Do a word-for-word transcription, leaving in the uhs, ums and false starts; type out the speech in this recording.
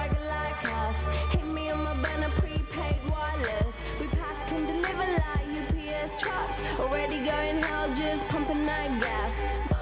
swagger like us. Hit me on my burner, prepaid wireless. We pack and deliver like U P S trucks. Already going hell, just pumping that gas.